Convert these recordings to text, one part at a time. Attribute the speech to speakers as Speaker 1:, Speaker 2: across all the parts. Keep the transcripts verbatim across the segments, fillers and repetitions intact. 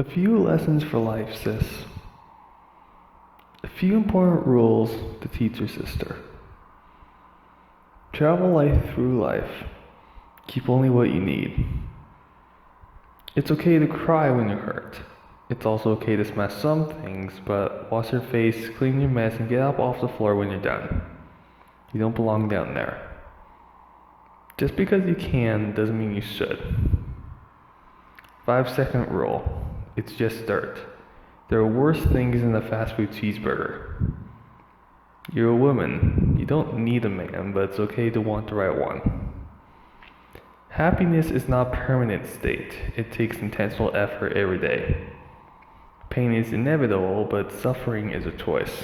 Speaker 1: A few lessons for life, sis. A few important rules to teach your sister. Travel light through life. Keep only what you need. It's okay to cry when you're hurt. It's also okay to smash some things, but wash your face, clean your mess, and get up off the floor when you're done. You don't belong down there. Just because you can doesn't mean you should. Five second rule. It's just dirt. There are worse things than a fast food cheeseburger. You're a woman. You don't need a man, but it's okay to want the right one. Happiness is not a permanent state. It takes intentional effort every day. Pain is inevitable, but suffering is a choice.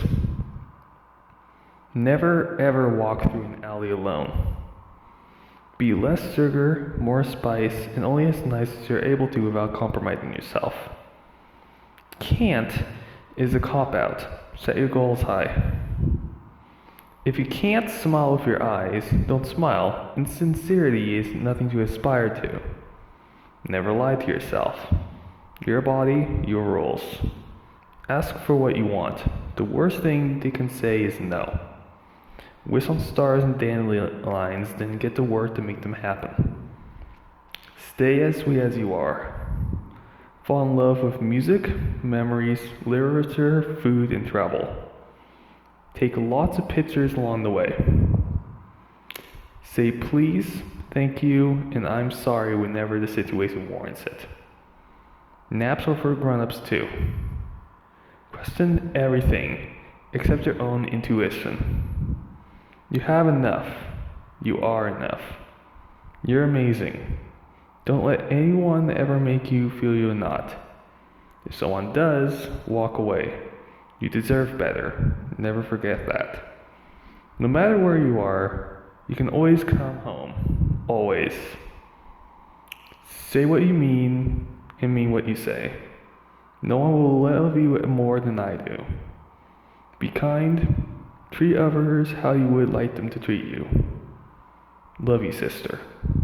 Speaker 1: Never ever walk through an alley alone. Be less sugar, more spice, and only as nice as you're able to without compromising yourself. Can't is a cop-out. Set your goals high. If you can't smile with your eyes, don't smile, and sincerity is nothing to aspire to. Never lie to yourself. Your body, your rules. Ask for what you want. The worst thing they can say is no. Wish on stars and dandelions, then get to work to make them happen. Stay as sweet as you are. Fall in love with music, memories, literature, food, and travel. Take lots of pictures along the way. Say please, thank you, and I'm sorry whenever the situation warrants it. Naps are for grown-ups too. Question everything, except your own intuition. You have enough. You are enough. You're amazing. Don't let anyone ever make you feel you're not. If someone does, walk away. You deserve better. Never forget that. No matter where you are, you can always come home. Always. Say what you mean and mean what you say. No one will love you more than I do. Be kind. Treat others how you would like them to treat you. Love you, sister.